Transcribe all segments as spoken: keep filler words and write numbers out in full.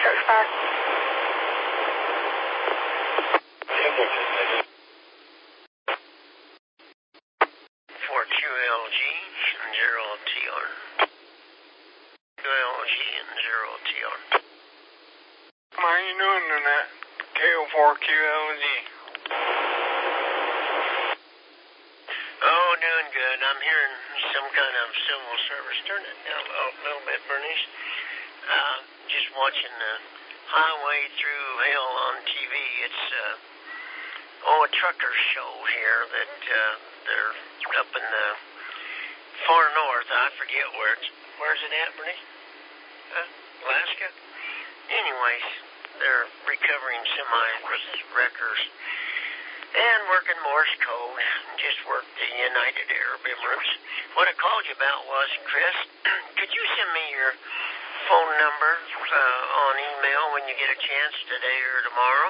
four Q L G and zero T R. Q L G and zero T R. How are you doing tonight? K O four Q L G. Oh, doing good. I'm hearing some kind of civil service. Turn it down a little bit, Bernice. Uh, just watching the highway through hell on T V. It's, uh, oh, a trucker show here that, uh, they're up in the far north. I forget where it's, where's it at, Bernice? Huh? Alaska? Anyways, they're recovering semi-wreckers and working Morse code. Just worked the United Arab Emirates. What I called you about was, Chris, could you send me your phone number uh, on email when you get a chance today or tomorrow?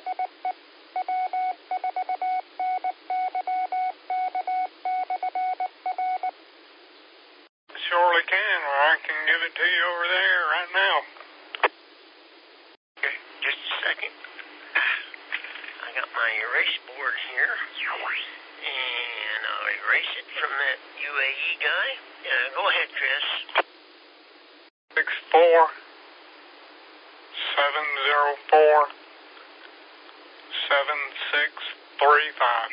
Surely can, or I can give it to you over there right now. Okay, just a second. I got my erase board here, and I'll erase it from that U A E guy. Uh, go ahead, Chris. Six four seven zero four seven six three five.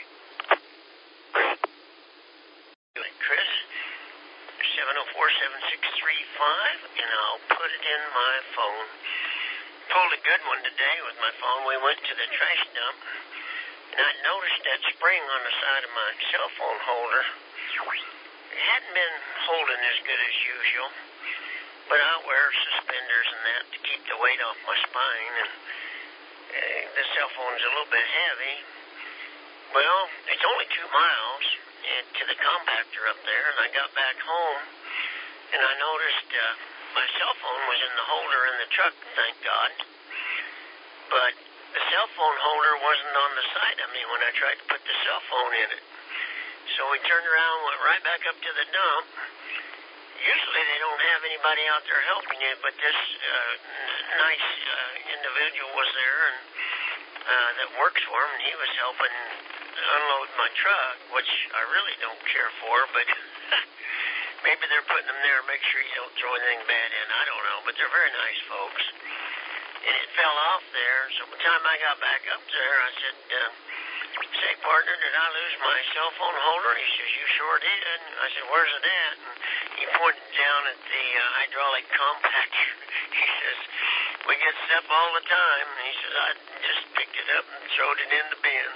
Do it, Chris. seven oh four seven six three five, and I'll put it in my phone. Pulled a good one today with my phone. We went to the trash dump, and I noticed that spring on the side of my cell phone holder. It hadn't been holding as good as usual, but I wear suspenders and that to keep the weight off my spine, and uh, the cell phone's a little bit heavy. Well, it's only two miles and to the compactor up there, and I got back home, and I noticed uh, my cell phone was in the holder in the truck, thank God. But the cell phone holder wasn't on the side of me when I tried to put the cell phone in it. So we turned around and went right back up to the dump. Usually they don't have anybody out there helping you, but this uh, n- nice uh, individual was there and uh, that works for him, and he was helping unload my truck, which I really don't care for, but maybe they're putting them there to make sure you don't throw anything bad in. I don't know, but they're very nice folks. And it fell off there, so by the time I got back up there, I said, uh, say, partner, did I lose my cell phone holder? He says, you sure did. I said, where's it at? And he pointed down at the uh, hydraulic compactor. He says, we get stuff all the time. And he says, I just picked it up and throwed it in the bin.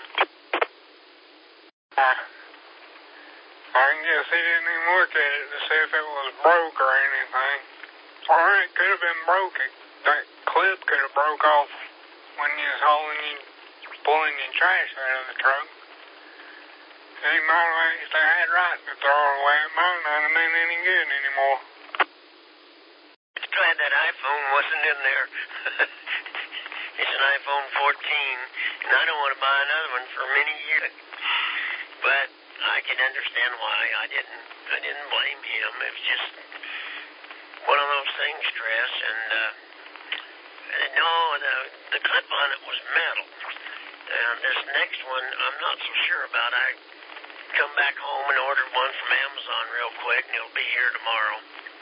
Uh, I guess he didn't even look at it to see if it was broke or anything. Or it could have been broken. That clip could have broke off when you was hauling you, pulling your trash out of the truck. He might have actually had right to throw it away. It might not have been any good anymore. It's glad that iPhone wasn't in there. It's an iPhone fourteen, and I don't want to buy another one for many years. But I can understand why. I didn't. I didn't blame him. It was just one of those things, Stress. And uh, no, the the clip on it was metal. And this next one, I'm not so sure about. I come back home and ordered one from Amazon real quick, and it'll be here tomorrow.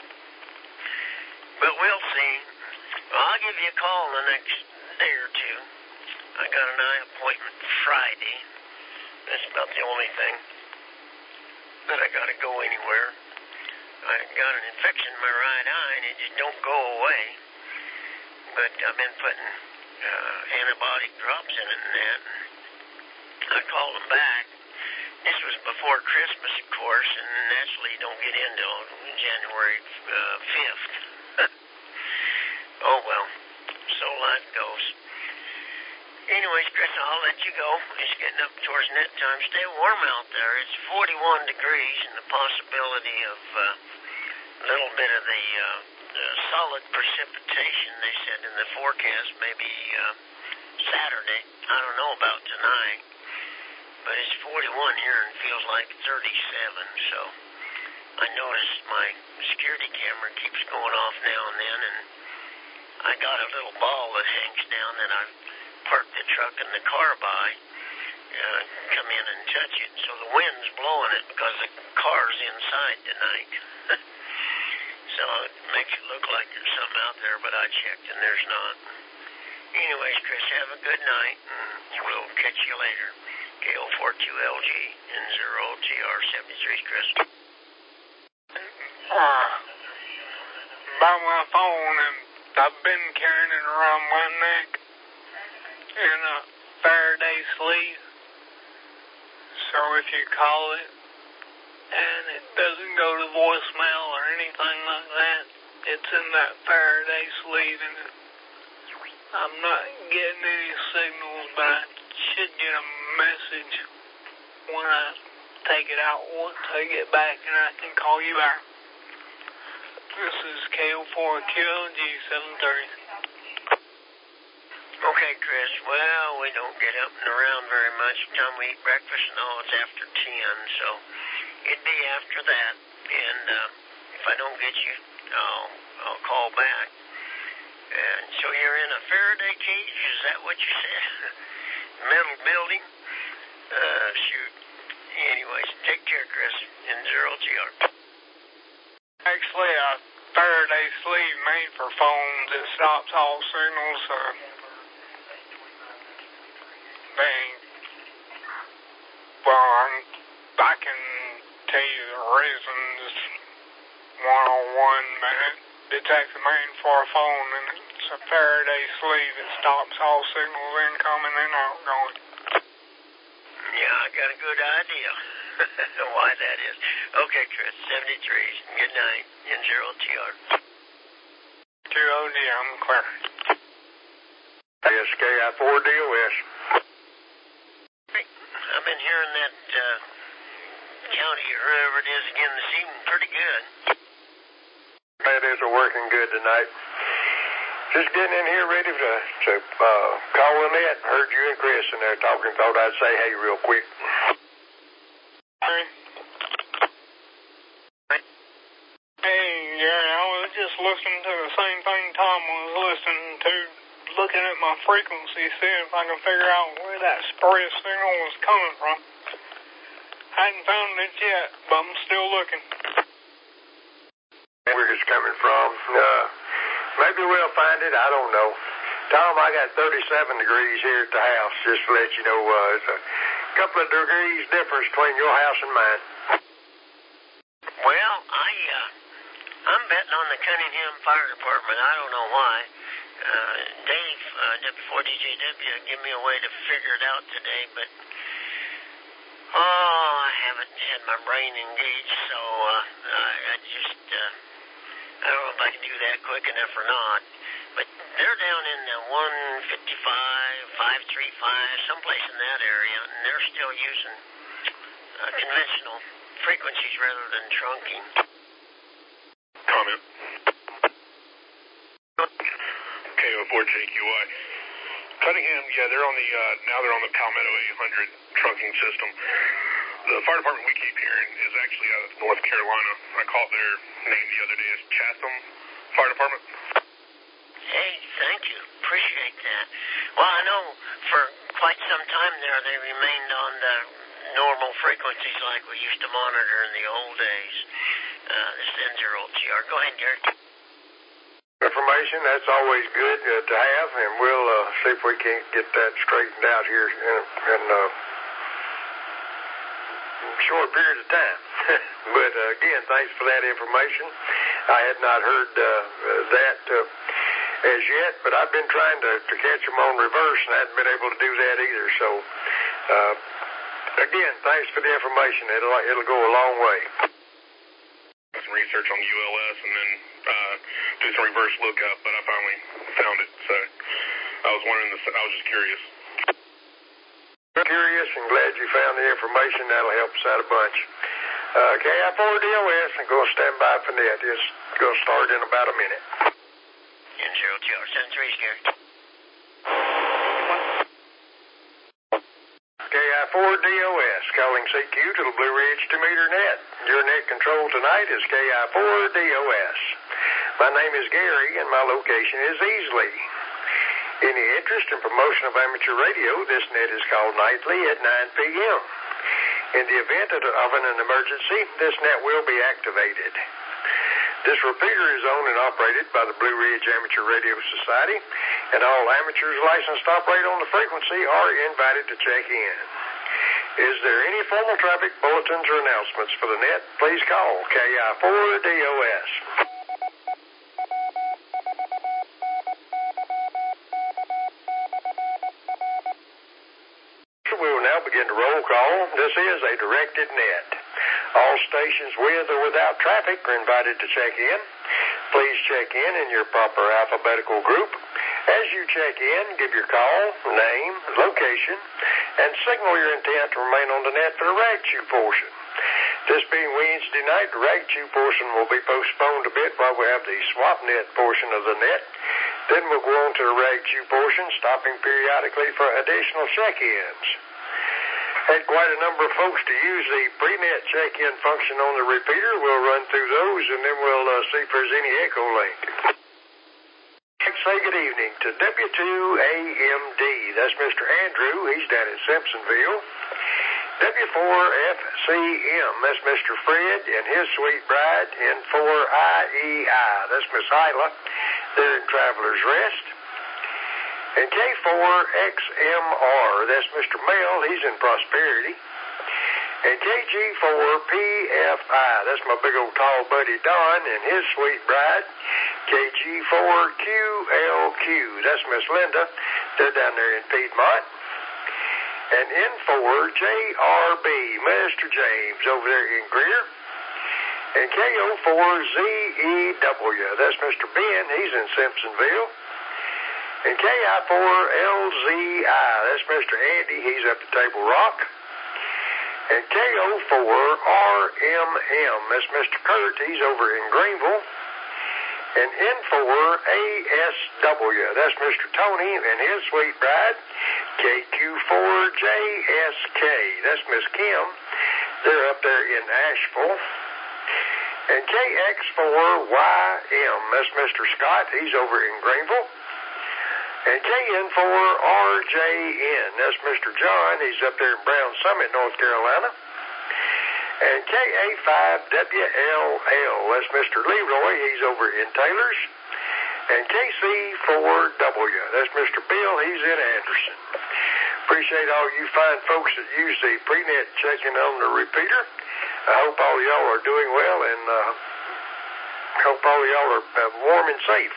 But we'll see. Well, I'll give you a call the next day or two. I got an eye appointment Friday. That's about the only thing that I got to go anywhere. I got an infection in my right eye, and it just don't go away. But I've been putting uh, antibiotic drops in it and that. I called them back. This was before Christmas, of course, and naturally you don't get in till January uh, fifth. Oh, well, so life goes. Anyways, Chris, I'll let you go. It's getting up towards net time. Stay warm out there. It's forty-one degrees, and the possibility of uh, a little bit of the, uh, the solid precipitation, they said in the forecast, maybe uh, Saturday. I don't know about tonight. But it's forty-one here and feels like thirty-seven, so I noticed my security camera keeps going off now and then, and I got a little ball that hangs down that I parked the truck and the car by. Uh, come in and touch it. So the wind's blowing it because the car's inside tonight. So it makes it look like there's something out there, but I checked and there's not. Anyways, Chris, have a good night, and we'll catch you later. K O four two L G and zero G R seventy-three, Chris. Uh, by my phone, and I've been carrying it around my neck in a Faraday sleeve. So if you call it and it doesn't go to voicemail or anything like that, it's in that Faraday sleeve, and I'm not getting any signals, but I should get a message when I take it out once I get back, and I can call you back. This is K O four Q L G seventy-three. Okay, Chris. Well, we don't get up and around very much. By the time we eat breakfast and all, it's after ten, so it'd be after that. And uh, if I don't get you, I'll, I'll call back. And so you're in a Faraday cage? Is that what you said? Metal building? Uh, shoot. Anyways, take care, Chris. In zero G R. Actually, a Faraday sleeve made for phones. It stops all signals. Uh, they, well, I'm, I can tell you the reasons one oh one, but it detects a made for a phone, and it's a Faraday sleeve. It stops all signals incoming and outgoing. Yeah, I got a good idea why that is. Okay, Chris, seventy-three. Good night. In zero T R. Q O D, I'm clear. Yes, K I four D O S. I've been hearing that uh, county or whoever it is again this evening pretty good. That is a working good tonight. Just getting in here ready to, to uh, call Lynette. Heard you and Chris in there talking. Thought I'd say hey real quick. Hey. Hey, Gary, I was just listening to the same thing Tom was listening to, looking at my frequency, seeing if I can figure out where that spread signal was coming from. Hadn't found it yet, but I'm still looking. Where it's coming from. Uh, maybe we'll find it. I don't know. Tom, I got thirty-seven degrees here at the house, just to let you know. Uh, it's a couple of degrees difference between your house and mine. Well, I, uh, I'm betting on the Cunningham Fire Department. I don't know why. Uh, Dave, uh, W four D J W, give me a way to figure it out today, but, oh, I haven't had my brain engaged, so, uh, I, I just, uh, I don't know if I can do that quick enough or not, but they're down in the one fifty-five, five thirty-five, someplace in that area, and they're still using uh, conventional frequencies rather than trunking. Comment. K O four J Q I. Cunningham, yeah, they're on the, uh, now they're on the Palmetto eight hundred trunking system. The fire department we keep hearing is actually out of North Carolina. I called their name the other day as Chatham Fire Department. Hey, thank you. Appreciate that. Well, I know for quite some time there they remained on the normal frequencies like we used to monitor in the old days. Uh, this N zero T R. Go ahead, Gary. Information, that's always good uh, to have, and we'll uh, see if we can't get that straightened out here in a, in a short period of time. But uh, again, thanks for that information. I had not heard uh, that uh, as yet, but I've been trying to, to catch them on reverse, and I haven't been able to do that either. So, uh, again, thanks for the information. It'll it'll go a long way. Some research on U L S and then uh, do some reverse lookup, but I finally found it. So I was wondering, this, I was just curious. Curious and glad you found the information. That'll help us out a bunch. Uh, K I four D O S, and go stand by for that. It's going to start in about a minute. N zero T R seven three, Gary. K I four D O S, calling C Q to the Blue Ridge two meter net. Your net control tonight is K I four D O S. My name is Gary, and my location is Easley. Any interest in promotion of amateur radio, this net is called nightly at nine p.m. In the event of an emergency, this net will be activated. This repeater is owned and operated by the Blue Ridge Amateur Radio Society, and all amateurs licensed to operate on the frequency are invited to check in. Is there any formal traffic bulletins or announcements for the net? Please call K I four D O S. We will now begin the roll call. This is a directed net. All stations with or without traffic are invited to check in. Please check in in your proper alphabetical group. As you check in, give your call, name, location, and signal your intent to remain on the net for the rag chew portion. This being Wednesday night, the rag chew portion will be postponed a bit while we have the swap net portion of the net. Then we'll go on to the rag chew portion, stopping periodically for additional check-ins. Had quite a number of folks to use the pre-net check-in function on the repeater. We'll run through those, and then we'll uh, see if there's any echo link. Let's say good evening to W two A M D. That's Mister Andrew. He's down in Simpsonville. W four F C M. That's Mister Fred and his sweet bride. N four I E I. That's Miss Hyla. They're in Traveler's Rest. And K four X M R, that's Mister Mel, he's in Prosperity. And K G four P F I, that's my big old tall buddy Don and his sweet bride. K G four Q L Q, that's Miss Linda, they're down there in Piedmont. And N four J R B, Mister James over there in Greer. And K O four Z E W, that's Mister Ben, he's in Simpsonville. And K I four L Z I, that's Mister Andy, he's up at Table Rock. And K O four R M M, that's Mister Kurt, he's over in Greenville. And N four A S W, that's Mister Tony and his sweet bride. K Q four J S K, that's Miss Kim, they're up there in Asheville. And K X four Y M, that's Mister Scott, he's over in Greenville. And K N four R J N, that's Mister John, he's up there in Brown Summit, North Carolina. And K A five W L L, that's Mister Leroy, he's over in Taylor's. And K C four W, that's Mister Bill, he's in Anderson. Appreciate all you fine folks that use the pre-net checking on the repeater. I hope all y'all are doing well, and uh, hope all y'all are uh, warm and safe.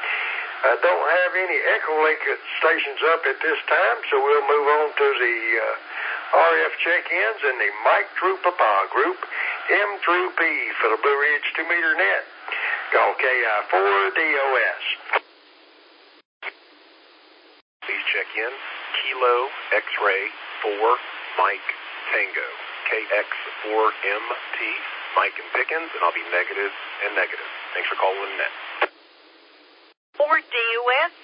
I don't have any echo link stations up at this time, so we'll move on to the uh, R F check-ins and the Mike True Papa group, M through P for the Blue Ridge two meter net. Call K I four D O S. Please check in. Kilo X-ray four Mike Tango. K X four M T, Mike and Pickens, and I'll be negative and negative. Thanks for calling the net. four D O S.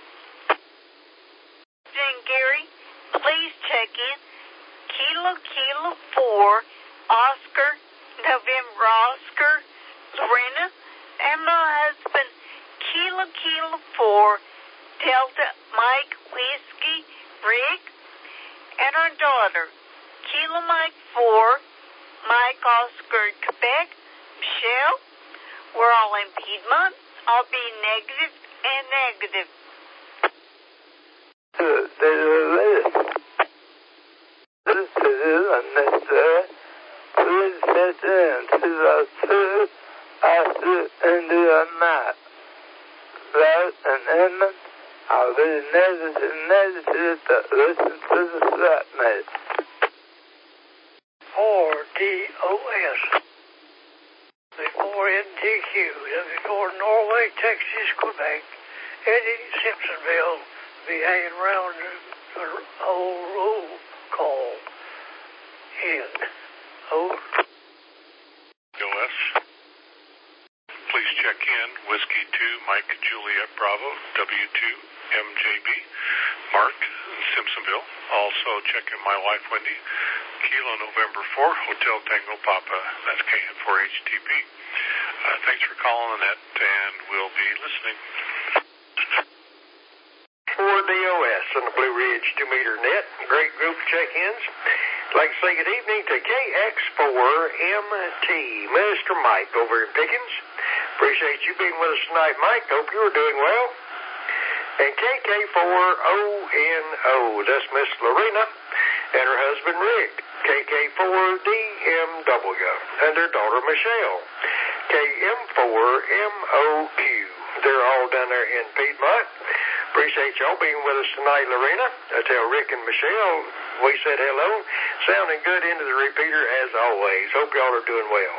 Then Gary, please check in. Kilo Kilo four, Oscar, November Oscar, Lorena, and my husband, Kilo Kilo four, Delta Mike Whiskey, Rick, and our daughter, Kilo Mike four, Mike Oscar, Quebec, Michelle. We're all in Piedmont. I'll be negative and negative. I'll be negative and negative to listen to the flat mate. four D O S. The four N T Q, W four Norway, Texas, Quebec, Eddie, Simpsonville, be hanging around the whole roll call. In. Over. O S. Please check check in. Whiskey two, Mike Juliet Bravo, W two M J B, Mark in Simpsonville. Also check in my wife Wendy, Kilo November four, Hotel Tango Papa, that's K N four H T P. Uh, thanks for calling, Annette, and we'll be listening. four D O S on the Blue Ridge two meter net. Great group of check-ins. I'd like to say good evening to K X four M T, Mister Mike over in Pickens. Appreciate you being with us tonight, Mike. Hope you are doing well. And K K four O N O, that's Miss Lorena and her husband Rick. K K four D M W and their daughter Michelle. K M four M O Q. They're all down there in Piedmont. Appreciate y'all being with us tonight, Lorena. I tell Rick and Michelle we said hello. Sounding good into the repeater as always. Hope y'all are doing well.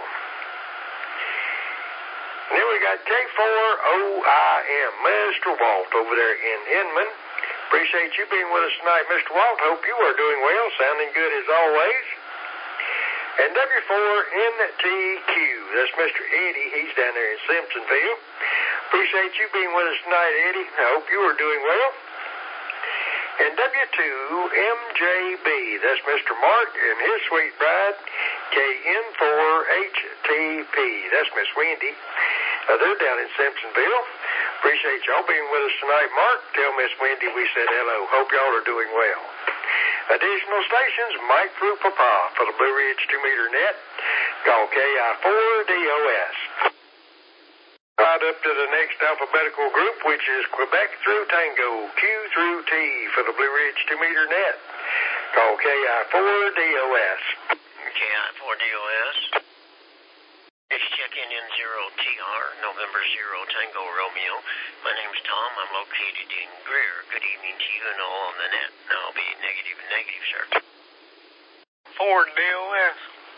And then we got K four O I M, Mister Walt over there in Inman. Appreciate you being with us tonight, Mister Walt. Hope you are doing well. Sounding good as always. And W four N T Q, that's Mister Eddie. He's down there in Simpsonville. Appreciate you being with us tonight, Eddie. I hope you are doing well. And W two M J B, that's Mister Mark and his sweet bride, K N four H T P. That's Miss Wendy. Uh, they're down in Simpsonville. Appreciate y'all being with us tonight, Mark. Tell Miss Wendy we said hello. Hope y'all are doing well. Additional stations, Mike through Papa for the Blue Ridge two meter net. Call K I four D O S. Right up to the next alphabetical group, which is Quebec through Tango, Q through T for the Blue Ridge two meter net. Call K I four D O S. K I four D O S. It's check-in in zero T R, November zero Tango Romeo. My name's Tom. I'm located in Greer. Good evening to you and all on the net. I'll be negative and negative, sir. four D O S.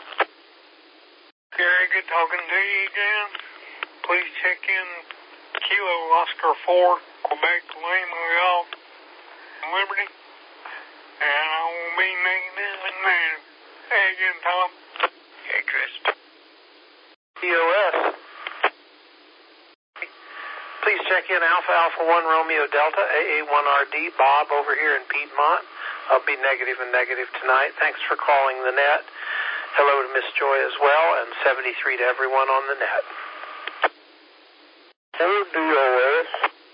Gary, good talking to you again. Please check in Kilo Oscar four, Quebec, Lima, Golf, Liberty. And I will be negative and negative. Hey again, Tom. Hey, Chris. D O S. Please check in Alpha Alpha one Romeo Delta, A A one R D, Bob over here in Piedmont. I'll be negative and negative tonight. Thanks for calling the net. Hello to Miss Joy as well, and seventy-three to everyone on the net. four D O S.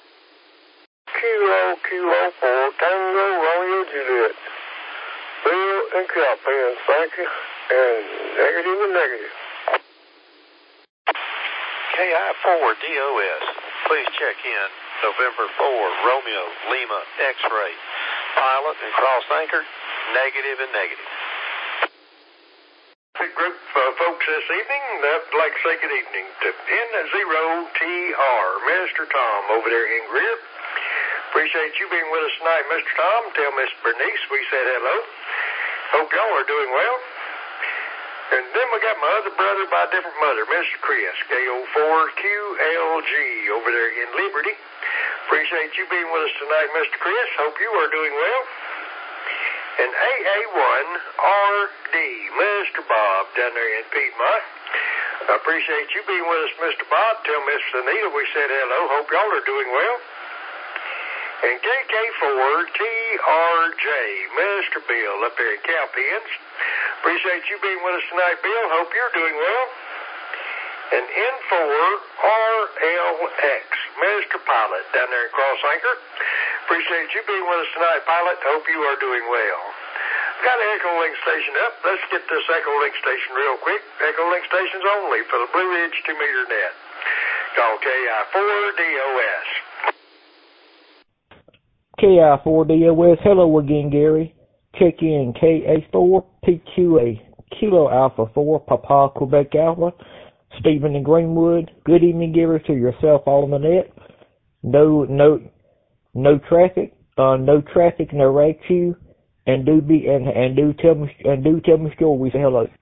Kilo Kilo four Tango Romeo Juliet. Bill and Calpin, thank you. And negative and negative. K I four D O S. Please check in November four Romeo Lima X-ray. Pilot and cross anchor, negative and negative. Big group of folks this evening. I'd like to say good evening to N zero T R, Mister Tom over there in Greer. Appreciate you being with us tonight, Mister Tom. Tell Miss Bernice we said hello. Hope y'all are doing well. And then we got my other brother by a different mother, Mister Chris, K O four Q L G over there in Liberty. Appreciate you being with us tonight, Mister Chris. Hope you are doing well. And A A one R D, Mister Bob down there in Piedmont. I appreciate you being with us, Mister Bob. Tell Miss Anita we said hello. Hope y'all are doing well. And K K four T R J, Mister Bill up there in Cowpens. Appreciate you being with us tonight, Bill. Hope you're doing well. And N four R L X, Mister Pilot down there in Cross Anchor. Appreciate you being with us tonight, Pilot. Hope you are doing well. Got an Echo Link station up. Let's get this Echo Link station real quick. Echo Link stations only for the Blue Ridge two meter net. Call K I four D O S. K I four D O S. Hello again, Gary. Check in K A four P Q A, Kilo Alpha four, Papa Quebec Alpha, Stephen in Greenwood. Good evening, Gary, to yourself all on the net. No, no, no traffic, uh, no traffic, no right queue, and do be and and do tell me and do tell me sure we say hello. K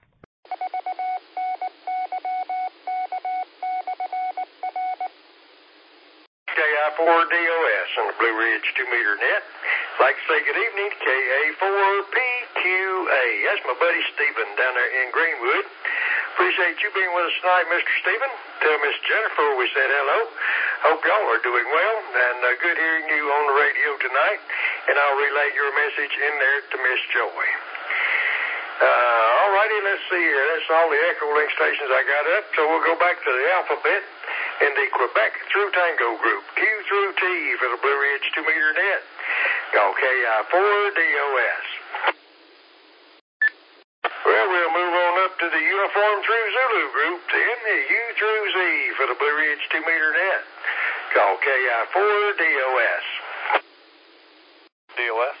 I four D O S on the Blue Ridge two meter net. Like to say good evening to K A four P Q A. That's my buddy Stephen down there in Greenwood. Appreciate you being with us tonight, Mister Stephen. Tell Miss Jennifer we said hello. Hope y'all are doing well, and uh, good hearing you on the radio tonight. And I'll relay your message in there to Miss Joy. Uh, all righty, let's see here. That's all the Echo Link stations I got up. So we'll go back to the alphabet in the Quebec through Tango group. Q through T for the Blue Ridge two meter net. Call K I four D O S. Well, we'll move on up to the Uniform through Zulu group, then the U through Z for the Blue Ridge two meter net. Call K I four D O S. D O S.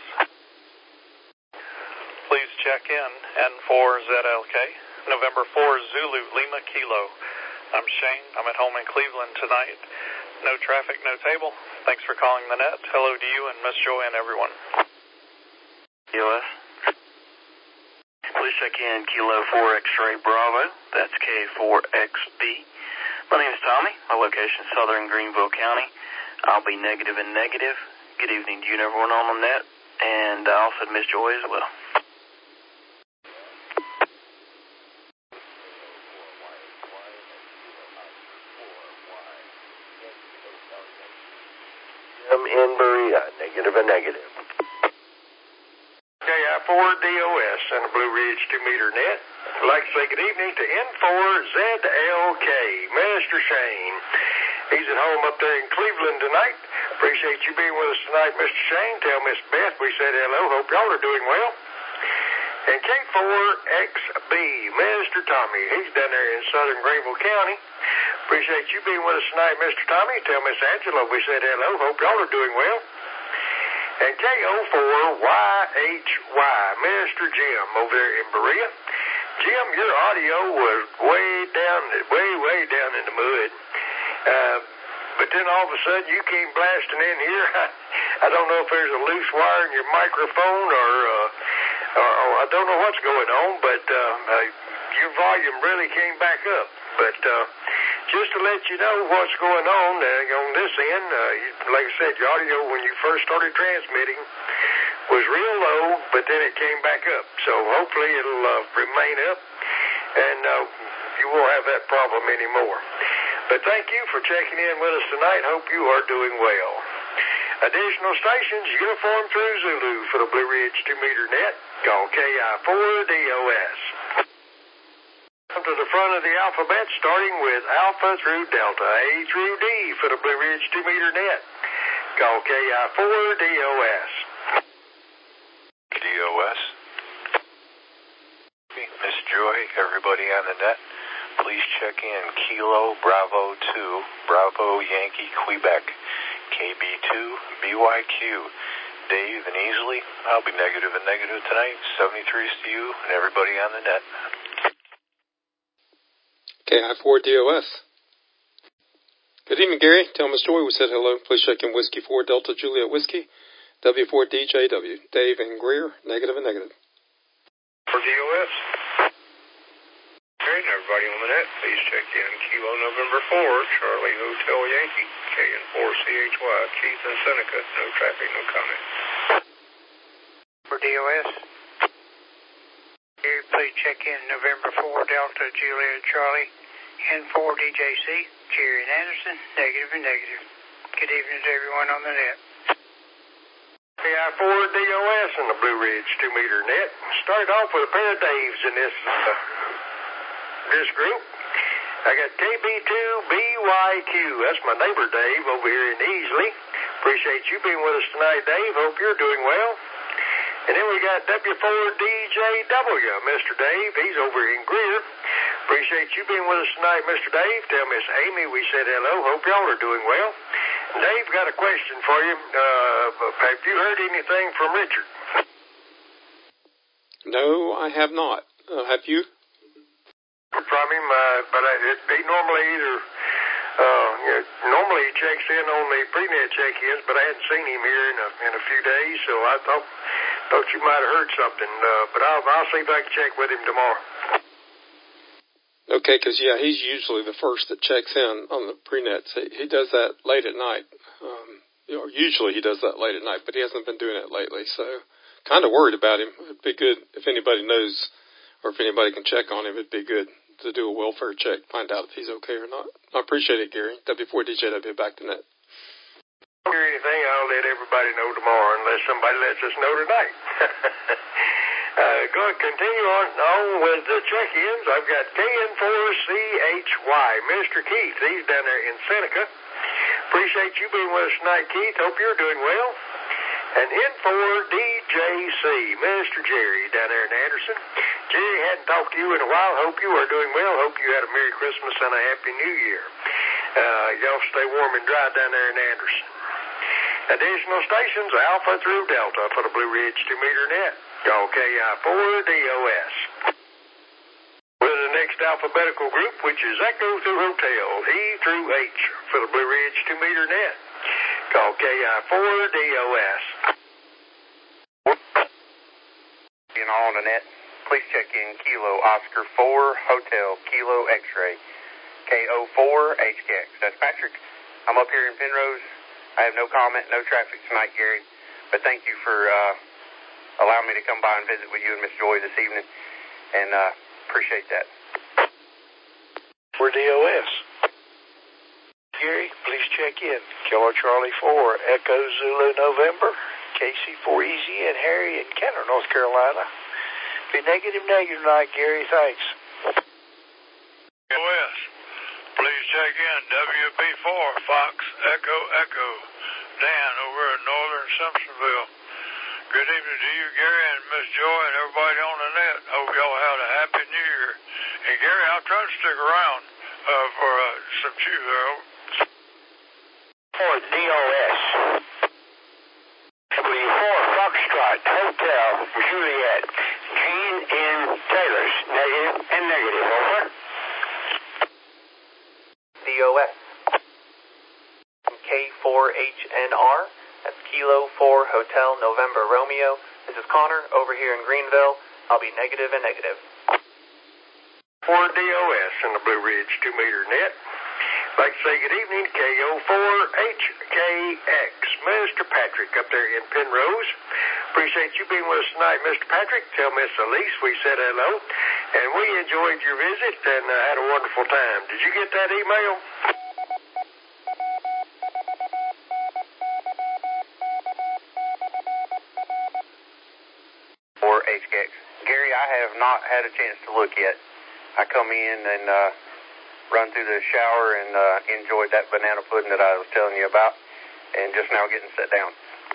Please check in N four Z L K, November four Zulu Lima Kilo. I'm Shane. I'm at home in Cleveland tonight. No traffic, no table. Thanks for calling the net. Hello to you and Miss Joy and everyone. D O S. Please check in Kilo four X-Ray Bravo. That's K four X B. My name is Tommy. My location is Southern Greenville County. I'll be negative and negative. Good evening to you and everyone on the net, and uh, also to Miss Joy as well. I'm in Berea, negative and negative. K I four D O S and the Blue Ridge two meter net. I'd like to say good evening to N four Z L K, Mister Shane. He's at home up there in Cleveland tonight. Appreciate you being with us tonight, Mister Shane. Tell Miss Beth we said hello. Hope y'all are doing well. And K four X B, Mister Tommy. He's down there in Southern Greenville County. Appreciate you being with us tonight, Mister Tommy. Tell Miss Angela we said hello. Hope y'all are doing well. And K O four Y H Y, Mister Jim over there in Berea. Jim, your audio was way down, way, way down in the mud. Uh, but then all of a sudden you came blasting in here. I don't know if there's a loose wire in your microphone or, uh, or, or I don't know what's going on, but uh, uh, your volume really came back up. But uh, just to let you know what's going on uh, on this end, uh, you, like I said, your audio when you first started transmitting was real low, but then it came back up. So hopefully it'll uh, remain up, and uh, you won't have that problem anymore. But thank you for checking in with us tonight. Hope you are doing well. Additional stations, Uniform through Zulu for the Blue Ridge two meter net. Call K I four D O S. Come to the front of the alphabet, starting with Alpha through Delta, A through D for the Blue Ridge two meter net. Call K I four D O S. D O S. Miss Joy, everybody on the net, please check in Kilo Bravo two, Bravo Yankee Quebec, K B two B Y Q. Dave and Easley, I'll be negative and negative tonight. seventy-threes to you and everybody on the net. K I four D O S. Good evening, Gary. Tell Miss Joy we said hello. Please check in Whiskey four Delta Juliet Whiskey, W four D J W. Dave and Greer, negative and negative. For D O S. Hey, everybody on the net, please check in Kilo November four, Charlie Hotel Yankee, K N four C H Y, Keith and Seneca. No traffic, no comment. For D O S. Here, please check in November four Delta Juliet Charlie, N four D J C, Jerry and Anderson, negative and negative. Good evening to everyone on the net. K I four D O S and the Blue Ridge two meter net. Started off with a pair of Daves in this uh, this group. I got K B two B Y Q. That's my neighbor Dave over here in Easley. Appreciate you being with us tonight, Dave. Hope you're doing well. And then we got W four D J W, Mister Dave. He's over in Greer. Appreciate you being with us tonight, Mister Dave. Tell Miss Amy we said hello. Hope y'all are doing well. Dave, got a question for you. Uh, have you heard anything from Richard? No, I have not. Uh, have you? From him, uh, but I, it, he normally either, uh, you know, normally he checks in on the pre-net check-ins, but I hadn't seen him here in a, in a few days, so I thought thought you might have heard something. Uh, but I'll, I'll see if I can check with him tomorrow. Okay, because, yeah, he's usually the first that checks in on the pre-nets. He, he does that late at night. Um, you know, usually he does that late at night, but he hasn't been doing it lately, so kind of worried about him. It'd be good if anybody knows or if anybody can check on him. It'd be good to do a welfare check, find out if he's okay or not. I appreciate it, Gary. W four D J W back to net. If there's anything, I'll let everybody know tomorrow unless somebody lets us know tonight. uh, go ahead, continue on, on with the check-ins. I've got K N four C H Y, Mister Keith. He's down there in Seneca. Appreciate you being with us tonight, Keith. Hope you're doing well. And N four D J C, Mister Jerry, down there in Anderson. Jerry, hadn't talked to you in a while. Hope you are doing well. Hope you had a Merry Christmas and a Happy New Year. Uh, y'all stay warm and dry down there in Anderson. Additional stations, Alpha through Delta for the Blue Ridge two meter net. Call K I four D O S. With the next alphabetical group, which is Echo through Hotel, E through H for the Blue Ridge two meter net. Call K I four D O S. Being on the net, please check in Kilo Oscar four Hotel Kilo X-ray K O four H K X. That's Patrick. I'm up here in Penrose. I have no comment, no traffic tonight, Gary. But thank you for uh, allowing me to come by and visit with you and Miss Joy this evening. And uh, appreciate that. For D O S. Gary, please check in. Kilo Charlie four, Echo Zulu November, K C four Easy and Harry in Kenner, North Carolina. Be negative, negative tonight, Gary. Thanks. D O S, please check in. W B four, Fox Echo Echo, Dan over in northern Simpsonville. Good evening to you, Gary, and Miss Joy, and everybody on the net. Hope y'all had a happy New Year. And Gary, I'll try to stick around uh, for uh, some chew there. For D O S. W four Foxtrot Hotel Juliet. Gene in Taylors. Negative and negative. Over. D O S. K four H N R. That's Kilo four Hotel November Romeo. This is Connor over here in Greenville. I'll be negative and negative. For D O S in the Blue Ridge two meter net. Like to say good evening, K O four H K X. Mister Patrick up there in Penrose. Appreciate you being with us tonight, Mister Patrick. Tell Miss Elise we said hello. And we enjoyed your visit and uh, had a wonderful time. Did you get that email? For H K X. Gary, I have not had a chance to look yet. I come in and uh, run through the shower and uh, enjoyed that banana pudding that I was telling you about, and just now getting set down.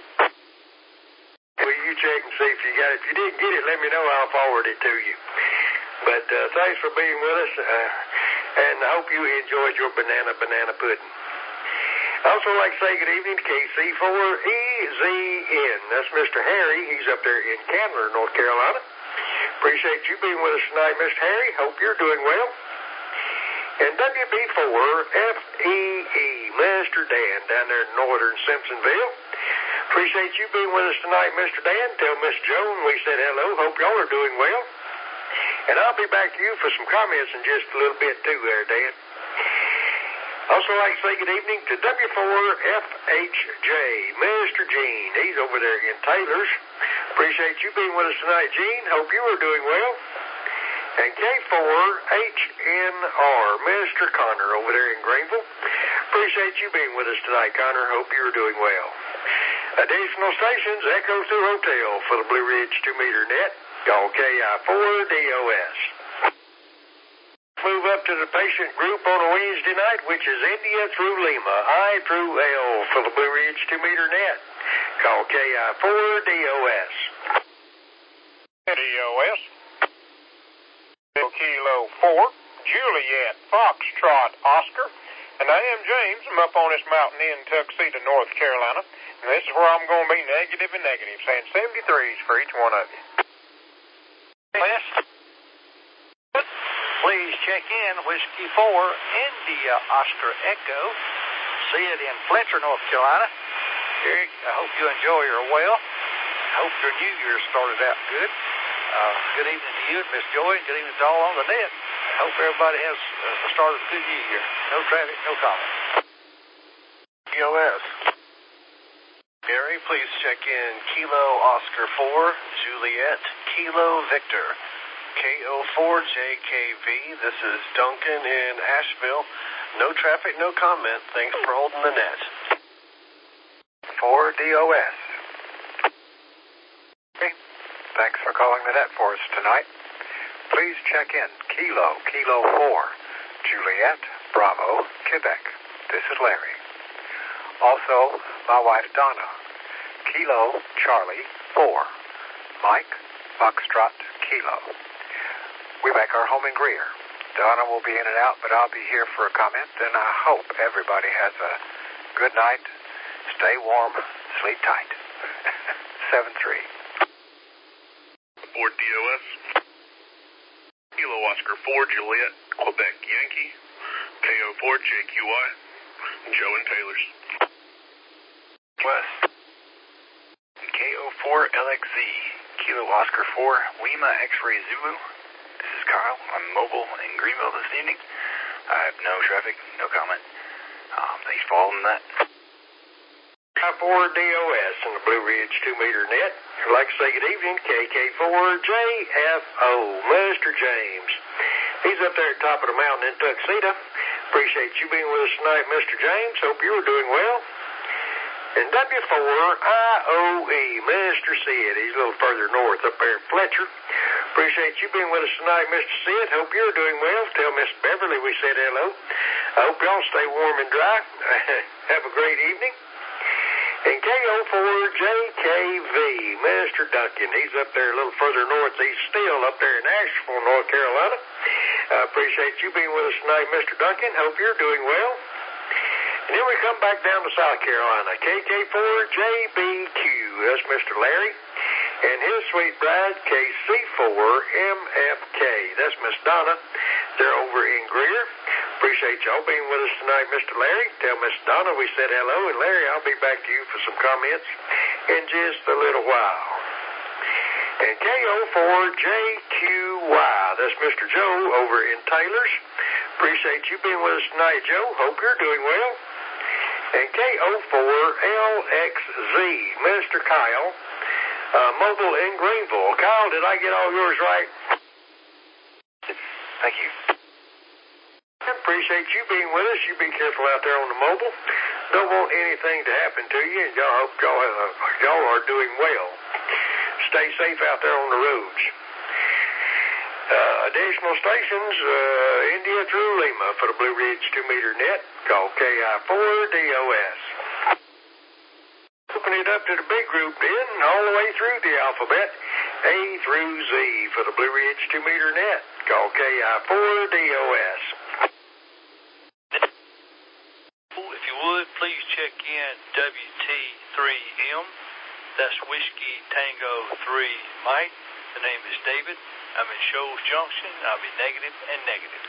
Well, you check and see if you got it. If you didn't get it, let me know. I'll forward it to you. But uh, thanks for being with us, uh, and I hope you enjoyed your banana banana pudding. Also, like to say good evening to K C four E Z N. That's Mister Harry. He's up there in Candler, North Carolina. Appreciate you being with us tonight, Mister Harry. Hope you're doing well. And W B four F E E, Mister Dan, down there in northern Simpsonville. Appreciate you being with us tonight, Mister Dan. Tell Miss Joan we said hello. Hope y'all are doing well. And I'll be back to you for some comments in just a little bit, too, there, Dan. Also, like to say good evening to W four F H J, Mister Gene. He's over there in Taylors. Appreciate you being with us tonight, Gene. Hope you are doing well. And K four H N R, Mister Connor over there in Greenville. Appreciate you being with us tonight, Connor. Hope you are doing well. Additional stations, Echo through Hotel for the Blue Ridge two meter net. Call K I four D O S. Move up to the patient group on a Wednesday night, which is India through Lima, I through L for the Blue Ridge two meter net. Call K I four D O S. D O S. Kilo four, Juliet, Foxtrot, Oscar. And I am James. I'm up on this mountain in Tuxedo, North Carolina. And this is where I'm going to be negative and negative, saying seventy-threes for each one of you. West. Please check in Whiskey four, India, Oscar Echo. See it in Fletcher, North Carolina. Eric, I hope you enjoy your well. I hope your New Year started out good. Uh, good evening to you and Miss Joy, and good evening to all on the net. I hope everybody has uh, started a good New Year. No traffic, no comment. D O S. Gary, please check in Kilo Oscar four, Juliet, Kilo Victor. K O four J K V, this is Duncan in Asheville. No traffic, no comment. Thanks for holding the net. four D O S. Okay. Thanks for calling the net for us tonight. Please check in Kilo, Kilo four, Juliet, Bravo, Quebec. This is Larry. Also, my wife Donna, Kilo, Charlie, four, Mike, Foxtrot, Kilo. We make our home in Greer. Donna will be in and out, but I'll be here for a comment, and I hope everybody has a good night. Stay warm, sleep tight. seven three. Ford D O S. Kilo Oscar four, Juliet, Quebec Yankee. K O four J Q Y. Joe and Taylor's. West. K O four L X Z. Kilo Oscar four, Lima X-Ray Zulu. This is Kyle. I'm mobile in Greenville this evening. I have no traffic, no comment. Um, thanks for holding that. four D O S in the Blue Ridge two meter net. I'd like to say good evening, K K four J F O, Mister James. He's up there at the top of the mountain in Tuxedo. Appreciate you being with us tonight, Mister James. Hope you are doing well. And W four I O E, Mister Sid. He's a little further north up there in Fletcher. Appreciate you being with us tonight, Mister Sid. Hope you're doing well. Tell Miss Beverly we said hello. I hope y'all stay warm and dry. Have a great evening. And K O four J K V, Mister Duncan. He's up there a little further north. He's still up there in Asheville, North Carolina. I appreciate you being with us tonight, Mister Duncan. Hope you're doing well. And then we come back down to South Carolina. K K four J B Q, that's Mister Larry. And his sweet bride, K C four M F K. That's Miss Donna. They're over in Greer. Appreciate y'all being with us tonight, Mister Larry. Tell Miss Donna we said hello. And Larry, I'll be back to you for some comments in just a little while. And K O four J Q Y, that's Mister Joe over in Taylor's. Appreciate you being with us tonight, Joe. Hope you're doing well. And K O four L X Z, Mister Kyle, uh, mobile in Greenville. Kyle, did I get all yours right? Thank you. I appreciate you being with us. You be careful out there on the mobile. Don't want anything to happen to you, and y'all hope y'all, uh, y'all are doing well. Stay safe out there on the roads. Uh, additional stations, uh, India through Lima for the Blue Ridge two meter net. Call K I four D O S. Open it up to the big group then, all the way through the alphabet, A through Z for the Blue Ridge two meter net. Call K I four D O S. If you would, please check in W T three M. That's Whiskey Tango three Mike. The name is David. I'm in Shoals Junction. I'll be negative and negative.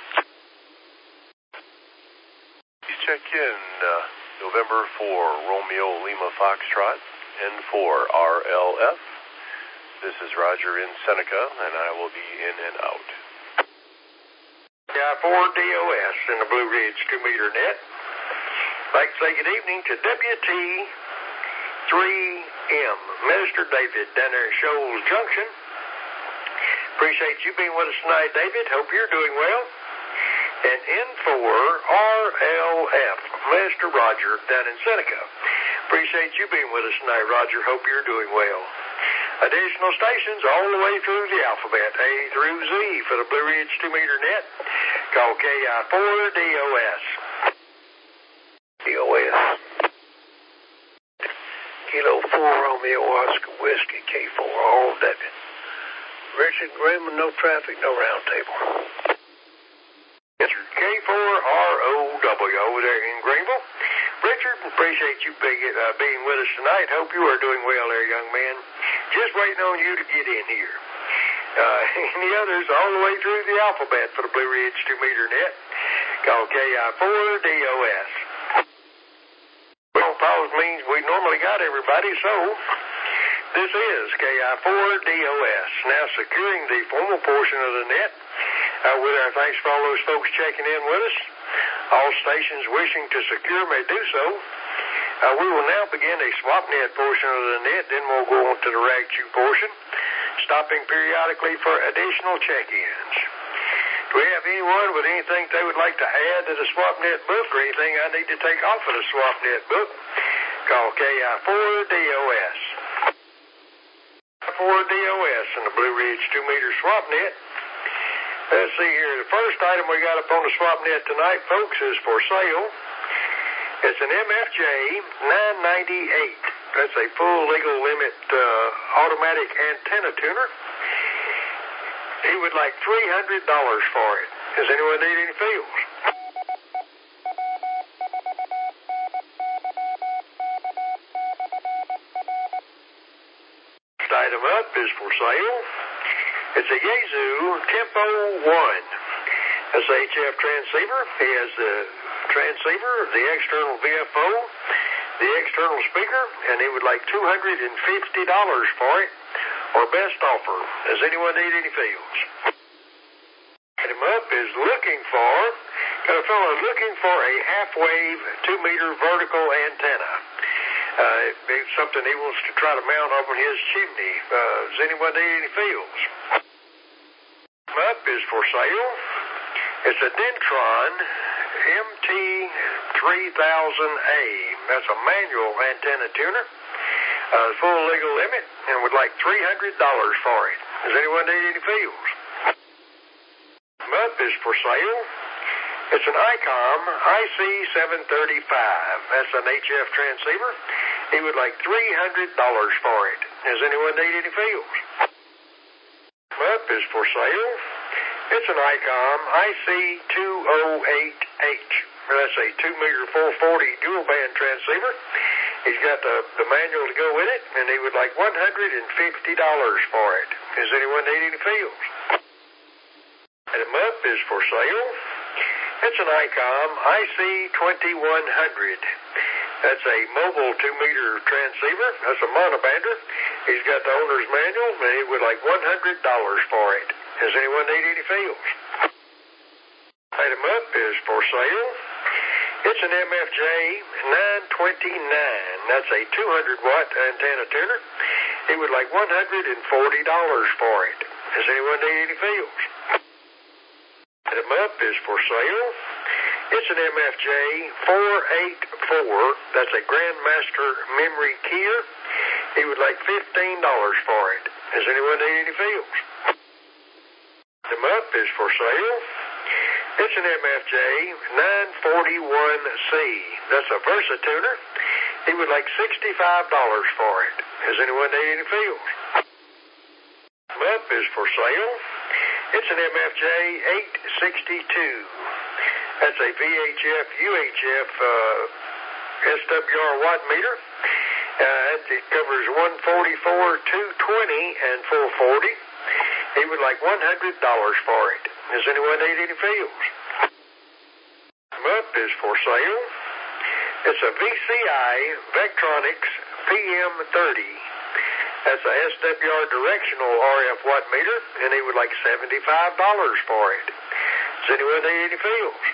Please check in uh, November for Romeo Lima Foxtrot, N four R L F. This is Roger in Seneca, and I will be in and out. K I four D O S in the Blue Ridge two meter net. I'd like to say good evening to W T three M, Mister David down there in Shoals Junction. Appreciate you being with us tonight, David. Hope you're doing well. And N four R L F, Mister Roger down in Seneca. Appreciate you being with us tonight, Roger. Hope you're doing well. Additional stations all the way through the alphabet, A through Z for the Blue Ridge two meter net. Call K I four D O S. D O S. Kilo four Romeo Oscar Whiskey K four all David. Richard Graham, no traffic, no round table. K four R O W over there in Greenville. Richard, appreciate you being, uh, being with us tonight. Hope you are doing well there, young man. Just waiting on you to get in here. Uh, and the others all the way through the alphabet for the Blue Ridge two meter net. Call K I four D O S. Well, pause means we normally got everybody, so this is K I four D O S. Now securing the formal portion of the net. Uh, with our thanks for all those folks checking in with us. All stations wishing to secure may do so. Uh, we will now begin a swap net portion of the net, then we'll go on to the rag chew portion. stopping periodically for additional check-ins. Do we have anyone with anything they would like to add to the SwapNet book or anything I need to take off of the SwapNet book? Call K I four D O S. four D O S in the Blue Ridge two meter SwapNet. Let's see here. The first item we got up on the SwapNet tonight, folks, is for sale. It's an M F J nine ninety-eight. That's a full legal limit uh, automatic antenna tuner. He would like three hundred dollars for it. Does anyone need any fields? Next item up is for sale. It's a Yaesu Tempo one. That's a H F transceiver. He has the transceiver, the external V F O, the external speaker, and he would like two hundred fifty dollars for it, or best offer. Does anyone need any fields? Item up is looking for, got a fellow looking for a half-wave two meter vertical antenna. Uh, it's something he wants to try to mount up on his chimney. Uh, does anyone need any fields? Item up is for sale. It's a Dentron M T three thousand A. That's a manual antenna tuner. Uh, full legal limit, and would like three hundred dollars for it. Does anyone need any fields? Up is for sale. It's an ICOM I C seven thirty-five. That's an H F transceiver. He would like three hundred dollars for it. Does anyone need any fields? Up is for sale. It's an ICOM I C two oh eight H. That's a two meter four forty dual band transceiver. He's got the, the manual to go with it, and he would like one hundred fifty dollars for it. Does anyone need any fields? Item up is for sale. It's an ICOM I C twenty-one hundred. That's a mobile two meter transceiver. That's a monobander. He's got the owner's manual, and he would like one hundred dollars for it. Does anyone need any fields? Item up is for sale. It's an M F J nine twenty-nine. That's a two hundred watt antenna tuner. He would like one hundred forty dollars for it. Does anyone need any fields? Item up is for sale. It's an M F J four eighty-four. That's a Grandmaster memory keyer. He would like fifteen dollars for it. Does anyone need any fields? Item up is for sale. It's an M F J nine forty-one C. That's a Versatuner. He would like sixty-five dollars for it. Does anyone need any fields? Item up is for sale. It's an M F J eight sixty-two. That's a V H F U H F uh, S W R watt meter. Uh, it covers one forty-four, two twenty, and four forty. He would like one hundred dollars for it. Does anyone need any fields? Up is for sale. It's a V C I Vectronics P M thirty. That's a S W R directional R F watt meter, and he would like seventy-five dollars for it. Does anyone need any fields?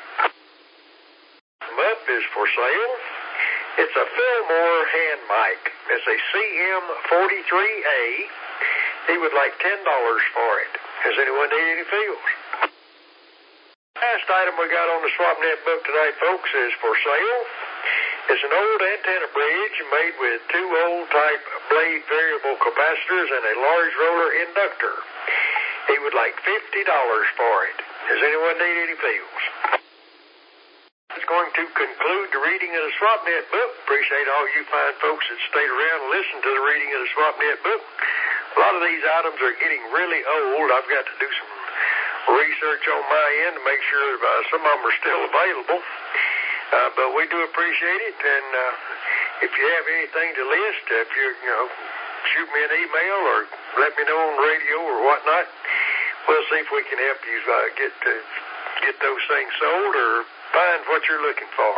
Up is for sale. It's a Fillmore hand mic. It's a C M forty-three A. He would like ten dollars for it. Does anyone need any fields? Last item we got on the SwapNet book tonight, folks, is for sale. It's an old antenna bridge made with two old type blade variable capacitors and a large roller inductor. He would like fifty dollars for it. Does anyone need any fields? That's going to conclude the reading of the SwapNet book. Appreciate all you fine folks that stayed around and listened to the reading of the SwapNet book. A lot of these items are getting really old. I've got to do some research on my end to make sure uh, some of them are still available. Uh, but we do appreciate it, and uh, if you have anything to list, if you, you know, shoot me an email or let me know on the radio or whatnot, we'll see if we can help you uh, get uh, get those things sold or find what you're looking for.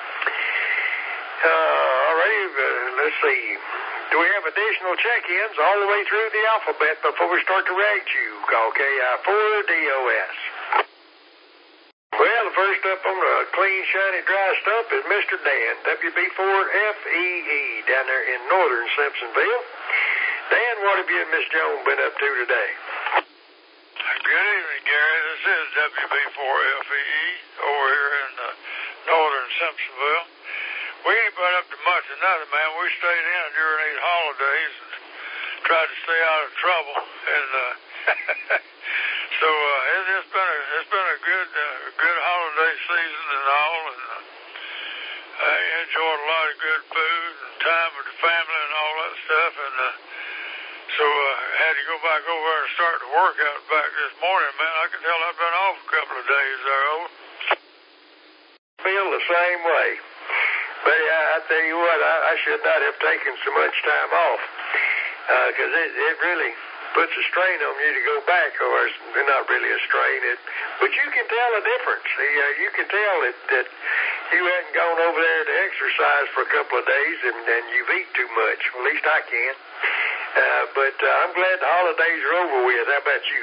Uh, all right, uh, let's see. Do we have additional check-ins all the way through the alphabet before we start to rate you? Call K I four D O S. Well, the first up on the clean, shiny, dry stuff is Mister Dan, W B four F E E, down there in northern Simpsonville. Dan, what have you and Miss Jones been up to today? Good evening, Gary. This is W B four F E E over here in uh, northern Simpsonville. We ain't been up to much of nothing, man. We stayed in during these holidays and tried to stay out of trouble. And uh, so uh, it, it's been a it's been a good uh, good holiday season and all. And uh, I enjoyed a lot of good food and time with the family and all that stuff. And uh, so I uh, had to go back over there and start the workout back this morning, man. I can tell I've been off a couple of days there, over. Feel the same way. But uh, I tell you what, I, I should not have taken so much time off because uh, it, it really puts a strain on you to go back, or it's not really a strain, it, but you can tell a difference. See, uh, you can tell that, that you hadn't gone over there to exercise for a couple of days and, and you've eaten too much. Well, at least I can. Uh, but uh, I'm glad the holidays are over with. How about you?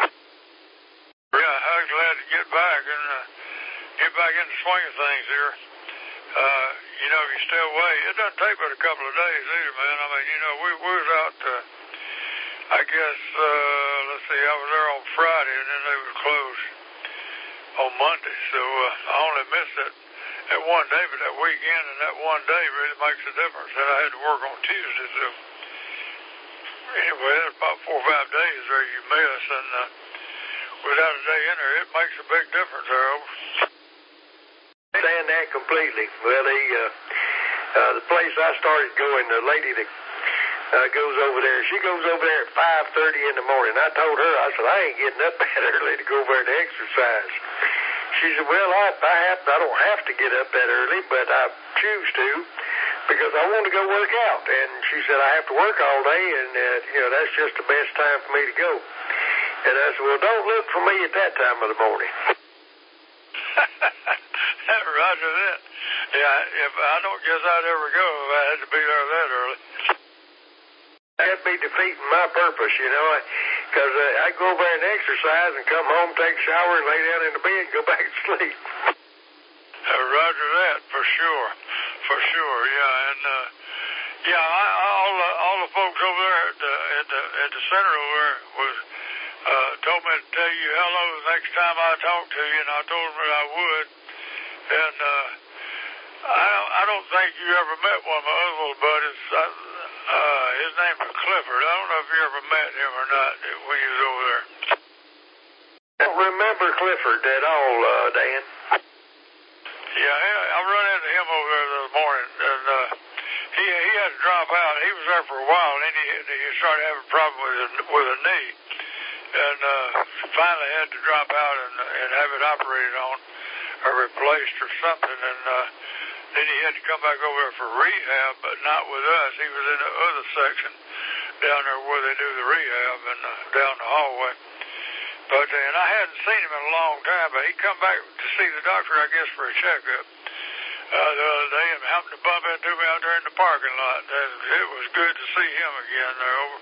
Yeah, I was glad to get back and uh, get back in the swing of things here. Uh, you know, you stay away. It doesn't take but a couple of days either, man. I mean, you know, we, we was out, uh, I guess, uh, let's see, I was there on Friday and then they were closed on Monday. So uh, I only missed that, that one day, but that weekend and that one day really makes a difference. And I had to work on Tuesday, so anyway, that's about four or five days there you miss. And uh, without a day in there, it makes a big difference there, over. I understand that completely. Well, the, uh, uh, the place I started going, the lady that uh, goes over there, she goes over there at five thirty in the morning. I told her, I said, I ain't getting up that early to go over there to exercise. She said, well, I, I, have, I don't have to get up that early, but I choose to because I want to go work out. And she said, I have to work all day, and, uh, you know, that's just the best time for me to go. And I said, well, don't look for me at that time of the morning. Roger that. Yeah, if I don't guess I'd ever go if I had to be there that early. That'd be defeating my purpose, you know, because uh, I'd go over there and exercise and come home, take a shower, and lay down in the bed and go back to sleep. Uh, roger that, for sure. For sure, yeah. And, uh, yeah, I, all, the, all the folks over there at the, at the, at the center over there was, uh, told me to tell you hello the next time I talked to you, and I told them that I would. And uh, I, don't, I don't think you ever met one of my other little buddies. Uh, uh, his name is Clifford. I don't know if you ever met him or not when you was over there. I don't remember Clifford at all, uh, Dan. Yeah, I run into him over there this morning, and uh, he he had to drop out. He was there for a while, and then he, he started having a problem with a, with a knee, and uh, finally had to drop out and, and have it operated on or replaced or something, and uh, then he had to come back over there for rehab, but not with us. He was in the other section down there where they do the rehab and uh, down the hallway. But uh, and I hadn't seen him in a long time, but he come back to see the doctor, I guess, for a checkup uh, the other day, and happened to bump into me out there in the parking lot. And it was good to see him again there, over.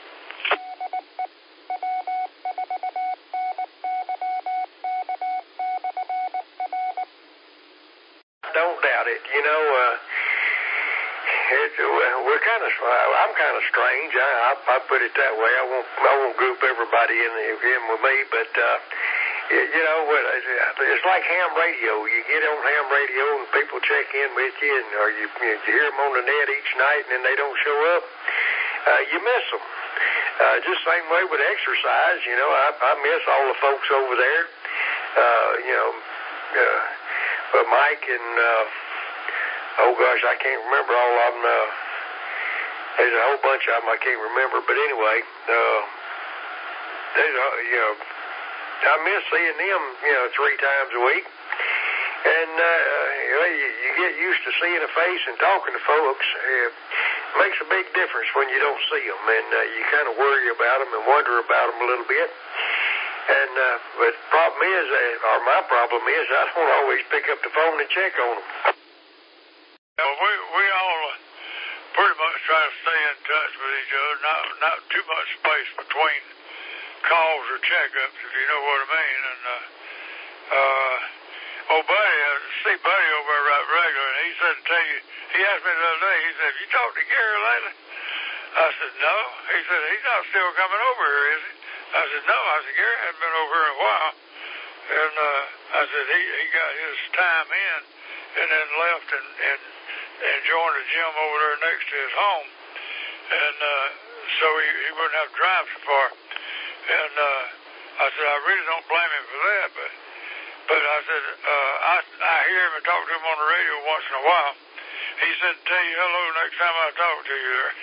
Don't doubt it. You know, uh, it's, uh, we're kind of, I'm kind of strange. I, I, I put it that way. I won't, I won't group everybody in, in with me, but, uh, you, you know, it's like ham radio. You get on ham radio and people check in with you, and or you, you hear them on the net each night, and then they don't show up. Uh, you miss them. Uh, just the same way with exercise. You know, I, I miss all the folks over there. Uh, you know, uh, But Mike and, uh, oh gosh, I can't remember all of them. Uh, there's a whole bunch of them I can't remember. But anyway, uh, there's a, you know, I miss seeing them, you know, three times a week. And, uh, you know, you, you get used to seeing a face and talking to folks. It makes a big difference when you don't see them. And uh, you kind of worry about them and wonder about them a little bit. And, uh, but the problem is, uh, or my problem is, I don't always pick up the phone and check on them. Well, we, we all uh, pretty much try to stay in touch with each other, not, not too much space between calls or checkups, if you know what I mean. And, uh, uh, oh, Buddy, I see Buddy over there right regular, and he said to tell you, he asked me the other day, he said, have you talked to Gary lately? I said, no. He said, he's not still coming over here, is he? I said, no. I said, Gary hadn't been over here in a while. And uh, I said, he, he got his time in and then left and, and, and joined a gym over there next to his home. And uh, so he, he wouldn't have to drive so far. And uh, I said, I really don't blame him for that. But, but I said, uh, I, I hear him and talk to him on the radio once in a while. He said, tell you hello next time I talk to you there.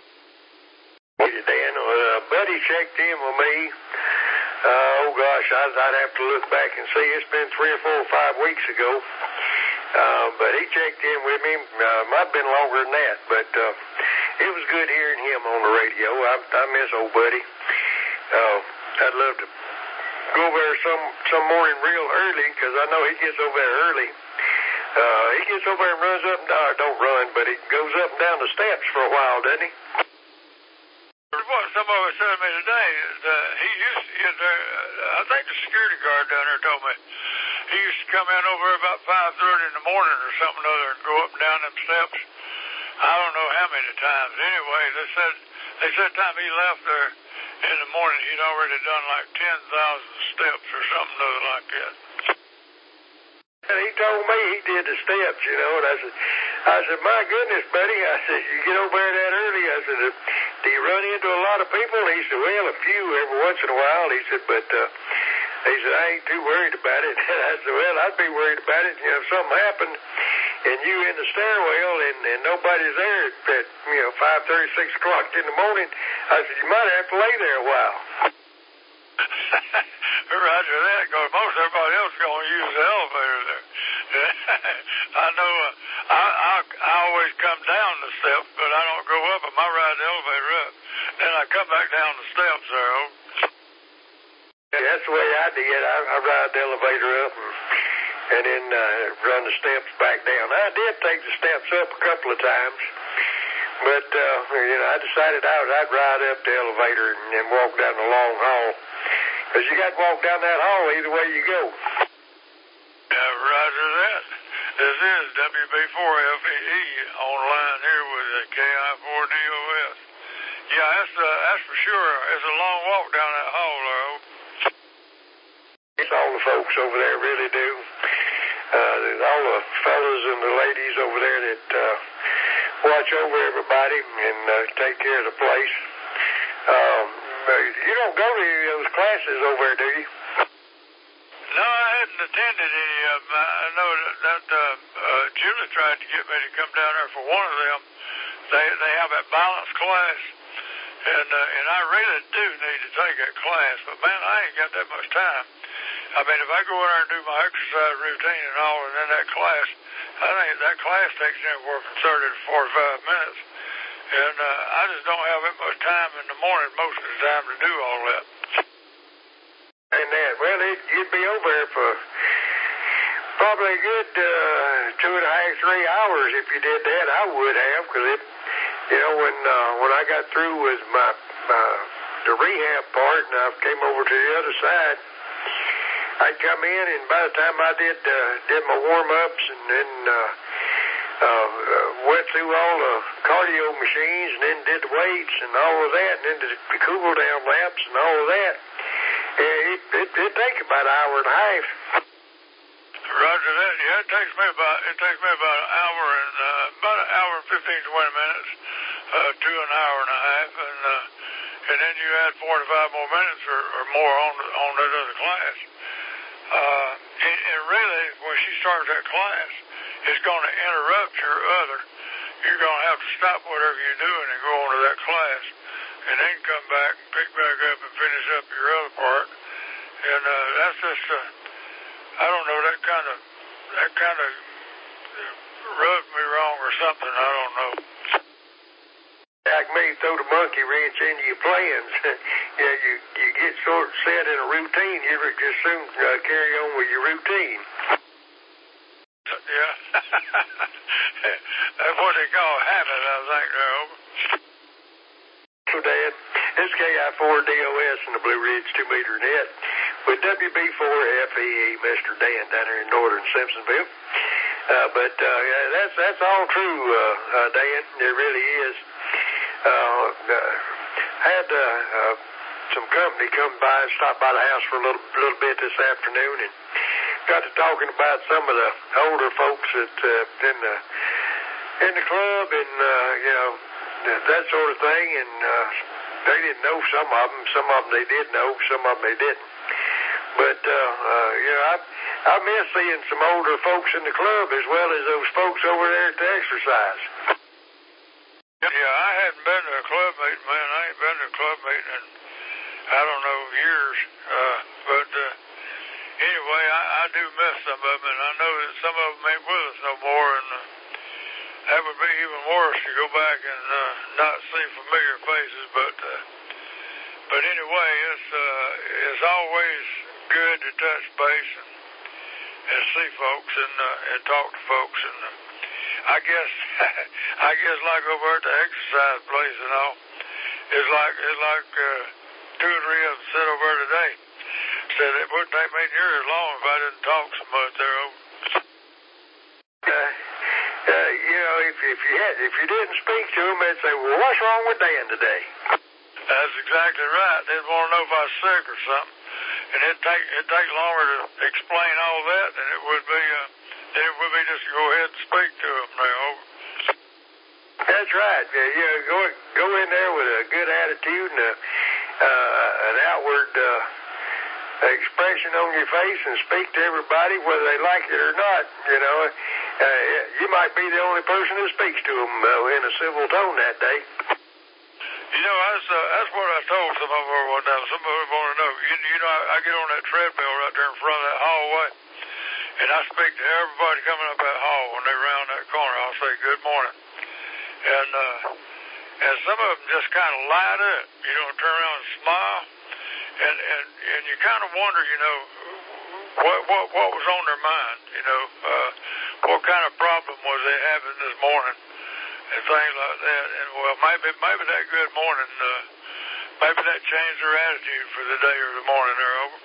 Dan, uh, Buddy checked in with me. Uh, oh, gosh, I'd, I'd have to look back and see. It's been three or four or five weeks ago. Uh, but he checked in with me. Uh, might have been longer than that. But uh, it was good hearing him on the radio. I, I miss old Buddy. Uh, I'd love to go over there some, some morning real early because I know he gets over there early. Uh, he gets over there and runs up and down. Don't run, but he goes up and down the steps for a while, doesn't he? What somebody was telling me today is uh, he used to get there, uh, I think the security guard down there told me, he used to come in over about five thirty in the morning or something or other and go up and down them steps. I don't know how many times. Anyway, they said, they said the time he left there in the morning, he'd already done like ten thousand steps or something or other like that. And he told me he did the steps, you know, and I said, I said, my goodness, buddy, I said, you get over there that early. I said, do you run into a lot of people? And he said, well, a few every once in a while. He said, but uh, he said, I ain't too worried about it. And I said, well, I'd be worried about it. You know, if something happened and you in the stairwell and, and nobody's there at, at you know, five thirty, six o'clock in the morning, I said, you might have to lay there a while. Roger that, because most everybody else is going to use the elevator there. I know uh, I, I I always come down the steps, but I don't go up. I ride the elevator up. Then I come back down the steps there. Yeah, that's the way I did. I, I ride the elevator up and, and then uh, run the steps back down. I did take the steps up a couple of times, but uh, you know, I decided I was, I'd ride up the elevator and then walk down the long hall. Because you got to walk down that hall either way you go. Yeah, roger that. This is W B four F E E online here with the K I four D O S. Yeah, that's, uh, that's for sure. It's a long walk down that hall there. It's all the folks over there really do. Uh, all the fellas and the ladies over there that uh, watch over everybody and uh, take care of the place. Um, you don't go to any of those classes over there, do you? No, I hadn't attended any of them. I know that, that uh, uh, Julie tried to get me to come down there for one of them. They they have that balance class, and uh, and I really do need to take that class, but man, I ain't got that much time. I mean, if I go in there and do my exercise routine and all, and then that class, I think that class takes anywhere from thirty to forty-five minutes. And uh, I just don't have that much time in the morning most of the time to do all that. And that, well, it, you'd be over there for probably a good uh, two and a half, three hours if you did that. I would have, because it, you know, when uh, when I got through with my, my the rehab part and I came over to the other side, I'd come in, and by the time I did uh, did my warm ups and then. Uh, Uh, uh, went through all the cardio machines and then did the weights and all of that and then did the cool down laps and all of that. And it, it, it takes about an hour and a half. Roger that. Yeah, it takes me about it takes me about an hour and uh, about an hour and fifteen, twenty minutes uh, to an hour and a half, and uh, and then you add forty-five more minutes or, or more on on that other class. Uh, and, and really, when she starts that class, it's going to interrupt your other. You're going to have to stop whatever you're doing and go on to that class, and then come back and pick back up and finish up your other part. And uh, that's just, uh, I don't know, that kind of that kind of rubbed me wrong or something. I don't know. Like me, throw the monkey wrench into your plans. you know, you you get sort of set in a routine. You just soon uh, carry on with your routine. Yeah. That's what they call habit, I think, though. So, Dad, this is K I four D O S in the Blue Ridge two meter net with W B four F E E, Mister Dan down here in northern Simpsonville. Uh, but uh, yeah, that's that's all true, uh, uh, Dan. It really is. uh, uh, had uh, uh, some company come by and stop by the house for a little little bit this afternoon, and got to talking about some of the older folks that uh, in the in the club, and uh, you know, that sort of thing. And uh, they didn't know some of them. Some of them they did know. Some of them they didn't. But uh, uh, you know, I I miss seeing some older folks in the club as well as those folks over there at the exercise. Yeah, I hadn't been to a club meeting, man. I ain't been to a club meeting in, I don't know, years. Uh, but uh, anyway, I, I do miss some of them, and I know that some of them ain't with us no more, and uh, that would be even worse to go back and uh, not see familiar faces. But uh, but anyway, it's uh, it's always good to touch base and, and see folks and uh, and talk to folks, and uh, I guess I guess like over at the exercise place and all, it's like it's like uh, two or three of them sit over there today. Said it wouldn't take me near as long if I didn't talk so much there. Uh, uh, you know, if if you had if you didn't speak to them, they'd say, "Well, what's wrong with Dan today?" That's exactly right. They'd want to know if I was sick or something, and it'd take it'd take longer to explain all that than it would be uh, than it would be just to go ahead and speak to them. You know. That's right. Yeah, you know, go go in there with a good attitude and a, uh, an outward uh, expression on your face, and speak to everybody whether they like it or not. You know, uh, you might be the only person who speaks to them uh, in a civil tone that day. You know, that's, uh, that's what I told some of them one time. Some of them want to know. You, you know, I, I get on that treadmill right there in front of that hallway, and I speak to everybody coming up that hall when they round that corner. I'll say, "Good morning." And uh, and some of them just kind of light up, you know, turn around and smile, and and, and you kind of wonder, you know, what what what was on their mind, you know, uh, what kind of problem was they having this morning, and things like that. And well, maybe maybe that good morning, uh, maybe that changed their attitude for the day or the morning they're over.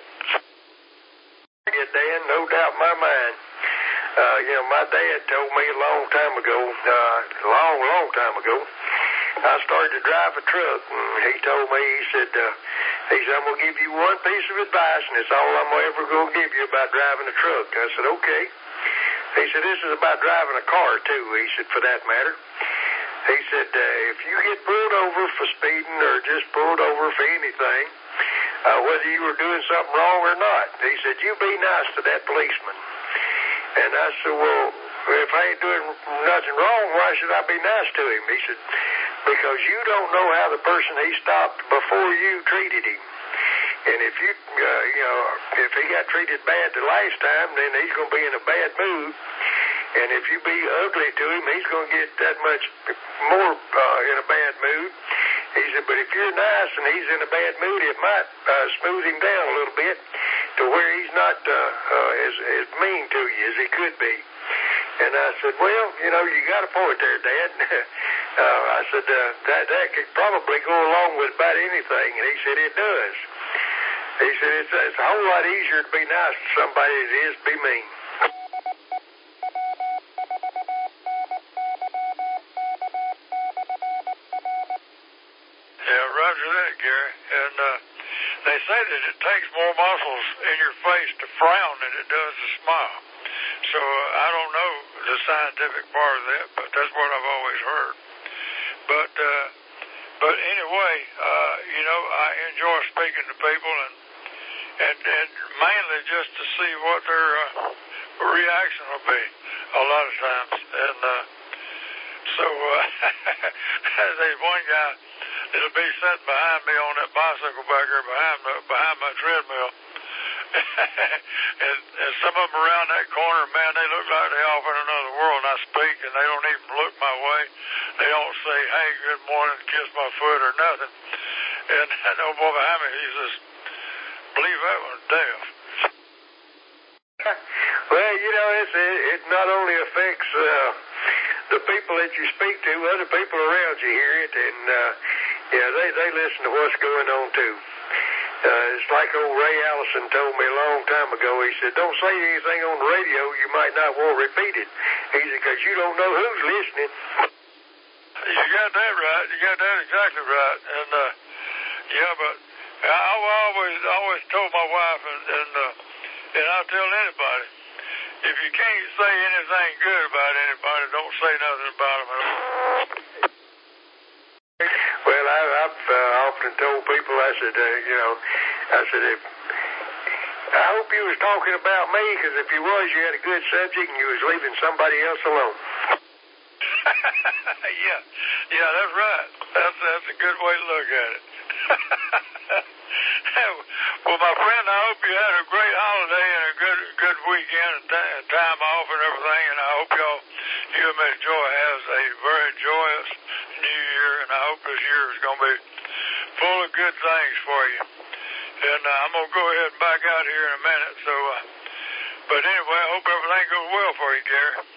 Yeah, Dan, no doubt in my mind. Uh, you know, my dad told me a long time ago, uh, long, long time ago, I started to drive a truck, and he told me, he said, uh, he said, "I'm going to give you one piece of advice, and it's all I'm ever going to give you about driving a truck." I said, "Okay." He said, "This is about driving a car, too," he said, "for that matter." He said, uh, "If you get pulled over for speeding or just pulled over for anything, uh, whether you were doing something wrong or not," he said, "you be nice to that policeman." And I said, "Well, if I ain't doing nothing wrong, why should I be nice to him?" He said, "Because you don't know how the person he stopped before you treated him. And if you, uh, you know, if he got treated bad the last time, then he's going to be in a bad mood. And if you be ugly to him, he's going to get that much more uh, in a bad mood." He said, "But if you're nice and he's in a bad mood, it might uh, smooth him down a little bit to where he's not uh, uh, as, as mean to you as he could be." And I said, "Well, you know, you got a point there, Dad." uh, I said, uh, that, that could probably go along with about anything. And he said, "It does." He said, it's, it's a whole lot easier to be nice to somebody than it is to be mean. Yeah, roger that, Gary. And uh, they say that it takes more muscles in your face to frown than it does to smile. So uh, I don't know the scientific part of that, but that's what I've always heard. But uh, but anyway, uh, you know, I enjoy speaking to people, and and, and mainly just to see what their uh, reaction will be a lot of times. And uh, so uh, there's one guy that'll be sitting behind me on that bicycle back there behind my, behind my treadmill. and, and some of them around that corner, man, they look like they're off in another world. And I speak, and they don't even look my way. They don't say, "Hey, good morning," kiss my foot or nothing. And that old boy behind me, he says, "Believe that one's deaf." Well, you know, it's, it, it not only affects uh, the people that you speak to, other people around you hear it, and uh, yeah, they, they listen to what's going on too. Uh, it's like old Ray Allison told me a long time ago. He said, "Don't say anything on the radio you might not want repeated." He said, "Because you don't know who's listening." You got that right. You got that exactly right. And, uh, yeah, but I, I always, always told my wife, and, and, uh, and I'll tell anybody, if you can't say anything good about anybody, don't say nothing about them at all. Well, I, I've uh, often told people, I said, uh, you know, I said, if, I hope you was talking about me, because if you was, you had a good subject and you was leaving somebody else alone. yeah, yeah, that's right. That's that's a good way to look at it. Well, my friend, I hope you had a great holiday and a good good weekend and t- time off and everything, and I hope y'all, you and Miss Joy has a very joyous New Year, and I hope this year is going to be full of good things for you. And uh, I'm going to go ahead and back out here in a minute. So, uh, but anyway, I hope everything goes well for you, Gary.